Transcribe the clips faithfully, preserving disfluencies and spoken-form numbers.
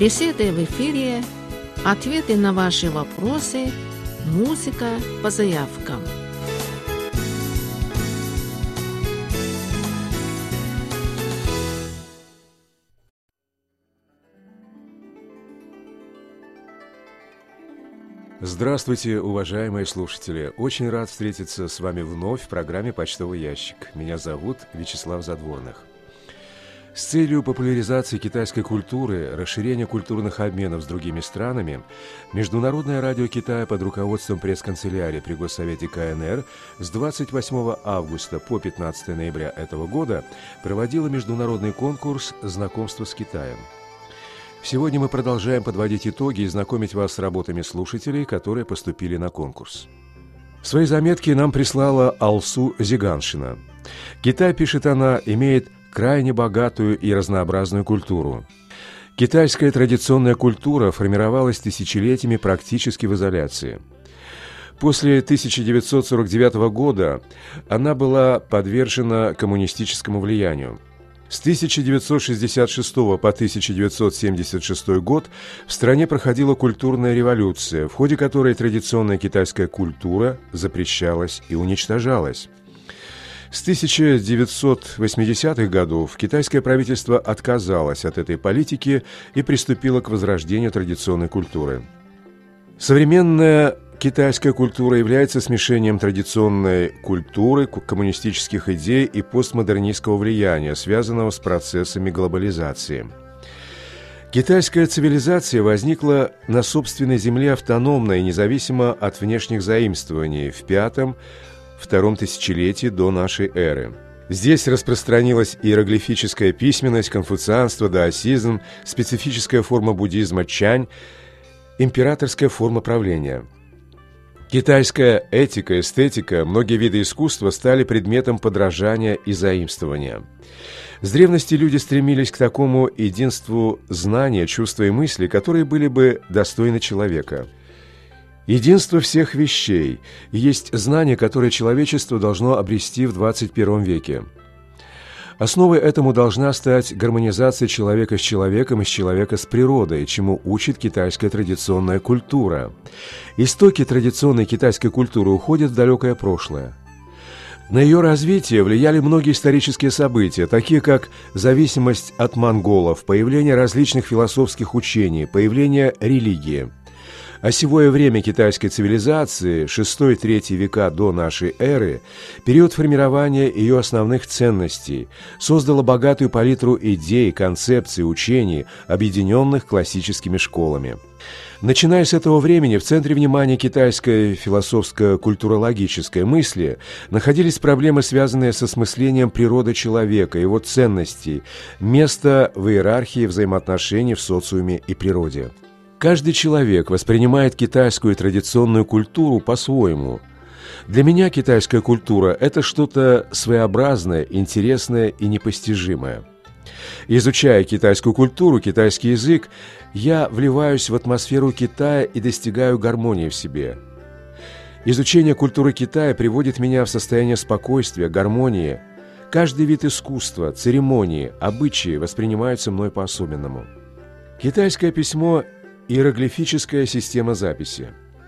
Беседы в эфире, ответы на ваши вопросы, музыка по заявкам. Здравствуйте, уважаемые слушатели! Очень рад встретиться с вами вновь в программе «Почтовый ящик». Меня зовут Вячеслав Задворных. С целью популяризации китайской культуры, расширения культурных обменов с другими странами, Международное радио Китая под руководством пресс-канцелярии при Госсовете ка эн эр с двадцать восьмого августа по пятнадцатое ноября этого года проводило международный конкурс «Знакомство с Китаем». Сегодня мы продолжаем подводить итоги и знакомить вас с работами слушателей, которые поступили на конкурс. Свои заметки нам прислала Алсу Зиганшина. Китай, пишет она, имеет крайне богатую и разнообразную культуру. Китайская традиционная культура формировалась тысячелетиями практически в изоляции. После тысяча девятьсот сорок девятого года она была подвержена коммунистическому влиянию. С тысяча девятьсот шестьдесят шестого по тысяча девятьсот семьдесят шестой год в стране проходила культурная революция, в ходе которой традиционная китайская культура запрещалась и уничтожалась. С тысяча девятьсот восьмидесятых годов китайское правительство отказалось от этой политики и приступило к возрождению традиционной культуры. Современная китайская культура является смешением традиционной культуры, коммунистических идей и постмодернистского влияния, связанного с процессами глобализации. Китайская цивилизация возникла на собственной земле автономно и независимо от внешних заимствований в пятом втором тысячелетии до нашей эры. Здесь распространилась иероглифическая письменность, конфуцианство, даосизм, специфическая форма буддизма чань, императорская форма правления. Китайская этика, эстетика, многие виды искусства стали предметом подражания и заимствования. С древности люди стремились к такому единству знания, чувства и мысли, которые были бы достойны человека. Единство всех вещей есть знание, которое человечество должно обрести в двадцать первом веке. Основой этому должна стать гармонизация человека с человеком и с человека с природой, чему учит китайская традиционная культура. Истоки традиционной китайской культуры уходят в далекое прошлое. На ее развитие влияли многие исторические события, такие как зависимость от монголов, появление различных философских учений, появление религии. Осевое время китайской цивилизации, шестой-третий века до нашей эры, период формирования ее основных ценностей, создало богатую палитру идей, концепций, учений, объединенных классическими школами. Начиная с этого времени в центре внимания китайской философско-культурологической мысли находились проблемы, связанные с осмыслением природы человека, его ценностей, места в иерархии взаимоотношений в социуме и природе. Каждый человек воспринимает китайскую традиционную культуру по-своему. Для меня китайская культура – это что-то своеобразное, интересное и непостижимое. Изучая китайскую культуру, китайский язык, я вливаюсь в атмосферу Китая и достигаю гармонии в себе. Изучение культуры Китая приводит меня в состояние спокойствия, гармонии. Каждый вид искусства, церемонии, обычаи воспринимаются мной по-особенному. Китайское письмо – иероглифическая система записи.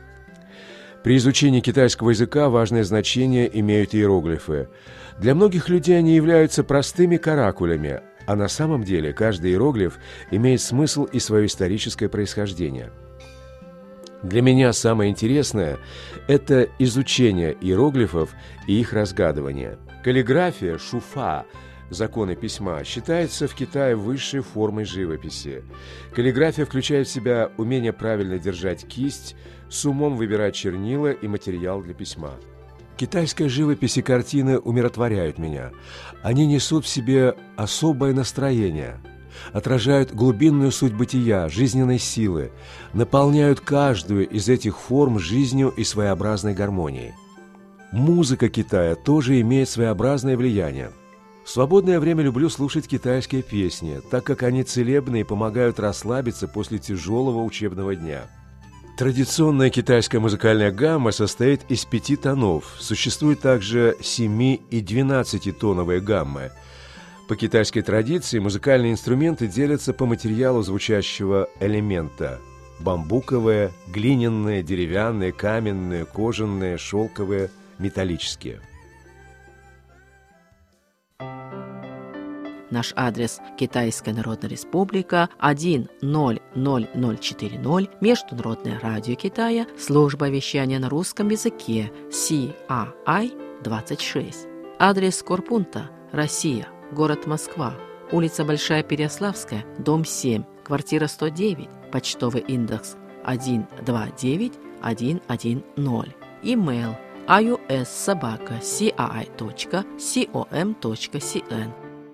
При изучении китайского языка важное значение имеют иероглифы. Для многих людей они являются простыми каракулями, а на самом деле каждый иероглиф имеет смысл и свое историческое происхождение. Для меня самое интересное – это изучение иероглифов и их разгадывание. Каллиграфия, шуфа, законы письма, считается в Китае высшей формой живописи. Каллиграфия включает в себя умение правильно держать кисть, с умом выбирать чернила и материал для письма. Китайская живопись и картины умиротворяют меня. Они несут в себе особое настроение, отражают глубинную суть бытия, жизненной силы, наполняют каждую из этих форм жизнью и своеобразной гармонией. Музыка Китая тоже имеет своеобразное влияние. В свободное время люблю слушать китайские песни, так как они целебны и помогают расслабиться после тяжелого учебного дня. Традиционная китайская музыкальная гамма состоит из пяти тонов. Существует также семи- и двенадцатитоновые гаммы. По китайской традиции музыкальные инструменты делятся по материалу звучащего элемента: бамбуковые, глиняные, деревянные, каменные, кожаные, шелковые, металлические. Наш адрес: Китайская Народная Республика, один ноль ноль ноль четыре ноль, Международное радио Китая, служба вещания на русском языке, Си А Ай двадцать шесть. Адрес корпункта: Россия, город Москва, улица Большая Переяславская, дом семь, квартира сто девять, почтовый индекс один два девять один один ноль. Имейл: ай ю эс собака си а ай точка ком точка си эн.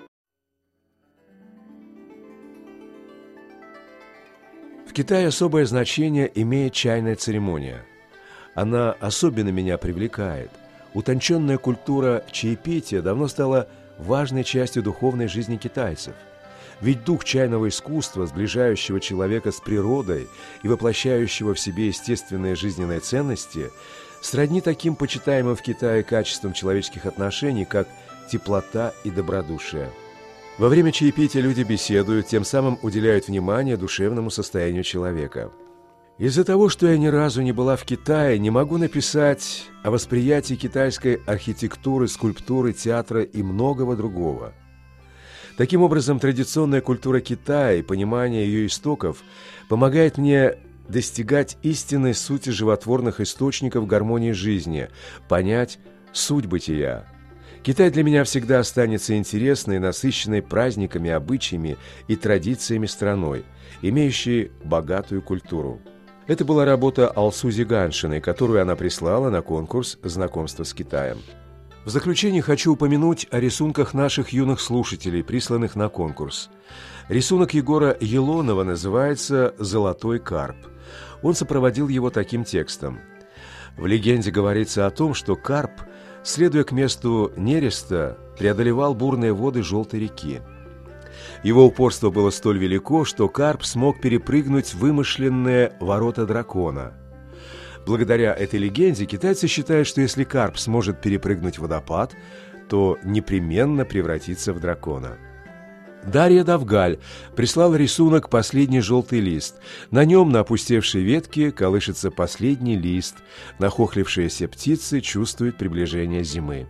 В Китае особое значение имеет чайная церемония. Она особенно меня привлекает. Утонченная культура чаепития давно стала важной частью духовной жизни китайцев. Ведь дух чайного искусства, сближающего человека с природой и воплощающего в себе естественные жизненные ценности, сродни таким почитаемым в Китае качествам человеческих отношений, как теплота и добродушие. Во время чаепития люди беседуют, тем самым уделяют внимание душевному состоянию человека. Из-за того, что я ни разу не была в Китае, не могу написать о восприятии китайской архитектуры, скульптуры, театра и многого другого. Таким образом, традиционная культура Китая и понимание ее истоков помогает мне достигать истинной сути животворных источников гармонии жизни, понять суть бытия. Китай для меня всегда останется интересной, насыщенной праздниками, обычаями и традициями страной, имеющей богатую культуру. Это была работа Алсу Зиганшиной, которую она прислала на конкурс знакомства с Китаем. В заключение хочу упомянуть о рисунках наших юных слушателей, присланных на конкурс. Рисунок Егора Елонова называется «Золотой карп». Он сопроводил его таким текстом. В легенде говорится о том, что карп, следуя к месту нереста, преодолевал бурные воды Желтой реки. Его упорство было столь велико, что карп смог перепрыгнуть вымышленные ворота дракона. Благодаря этой легенде китайцы считают, что если карп сможет перепрыгнуть водопад, то непременно превратится в дракона. Дарья Давгаль прислала рисунок «Последний желтый лист». На нем, на опустевшей ветке, колышется последний лист. Нахохлившиеся птицы чувствуют приближение зимы.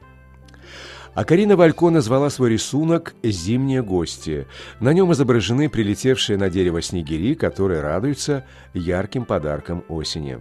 А Карина Валько назвала свой рисунок «Зимние гости». На нем изображены прилетевшие на дерево снегири, которые радуются ярким подаркам осени.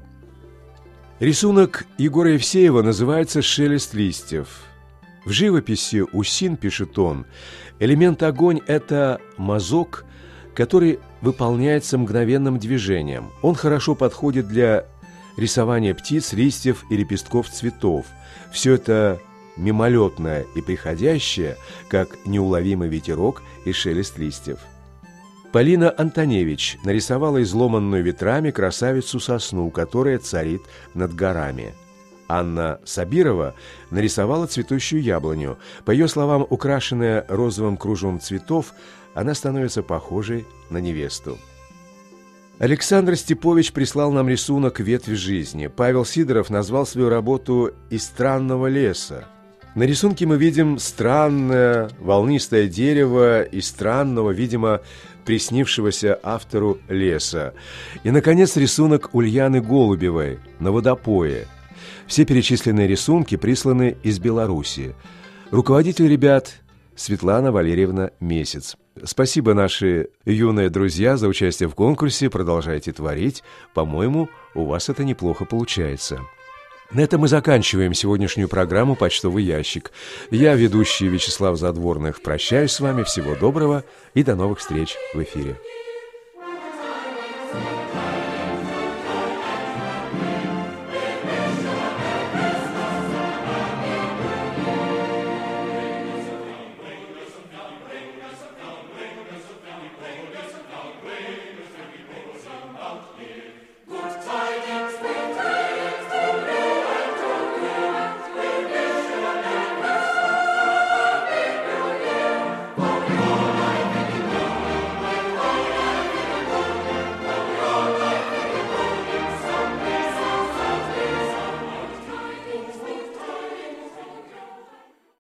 Рисунок Егора Евсеева называется «Шелест листьев». В живописи Усин, пишет он, элемент огонь – это мазок, который выполняется мгновенным движением. Он хорошо подходит для рисования птиц, листьев и лепестков цветов. Все это мимолетное и приходящее, как неуловимый ветерок и шелест листьев. Полина Антоневич нарисовала изломанную ветрами красавицу-сосну, которая царит над горами. Анна Сабирова нарисовала цветущую яблоню. По ее словам, украшенная розовым кружевом цветов, она становится похожей на невесту. Александр Степович прислал нам рисунок «Ветви жизни». Павел Сидоров назвал свою работу «Из странного леса». На рисунке мы видим странное волнистое дерево из странного, видимо, приснившегося автору леса. И, наконец, рисунок Ульяны Голубевой на водопое. Все перечисленные рисунки присланы из Беларуси. Руководитель ребят Светлана Валерьевна Месяц. Спасибо, наши юные друзья, за участие в конкурсе. Продолжайте творить. По-моему, у вас это неплохо получается. На этом мы заканчиваем сегодняшнюю программу «Почтовый ящик». Я, ведущий Вячеслав Задворных, прощаюсь с вами. Всего доброго и до новых встреч в эфире.